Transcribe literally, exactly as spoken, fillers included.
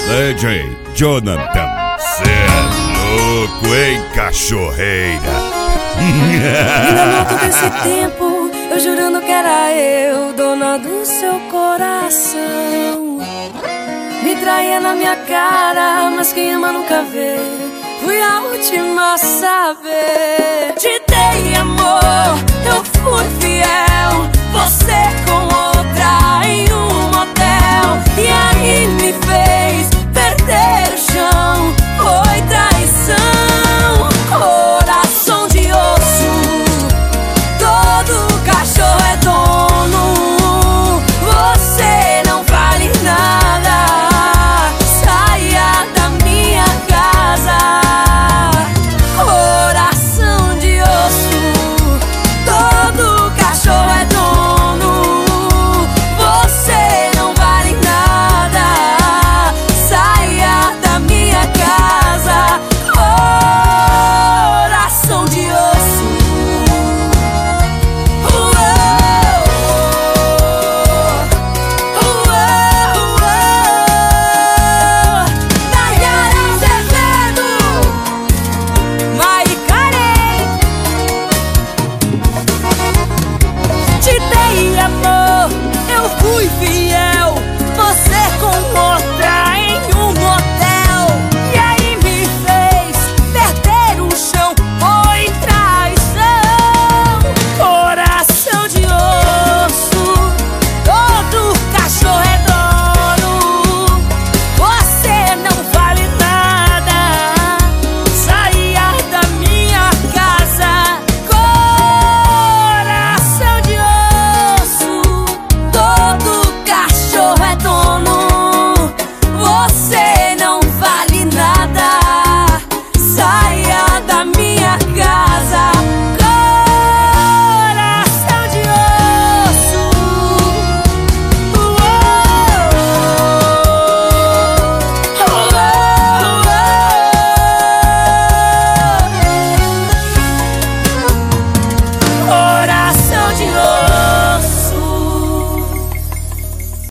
D J Jonathan. Cê é louco, hein, cachorreira? Ainda volto desse tempo, eu jurando que era eu, dona do seu coração. Me traía na minha cara, mas quem ama nunca vê. Fui a última a saber. Te dei amor, eu fui fiel. Você com outra em um motel. E aí me fez perder o chão. Foi traição, coração de osso. Todo cachorro é dono. Você não vale nada. Saia da minha casa. Coração de osso. Todo cachorro é dono. Você não vale nada. Saia da minha casa. Coração de osso. Te dei amor, eu fui fiel.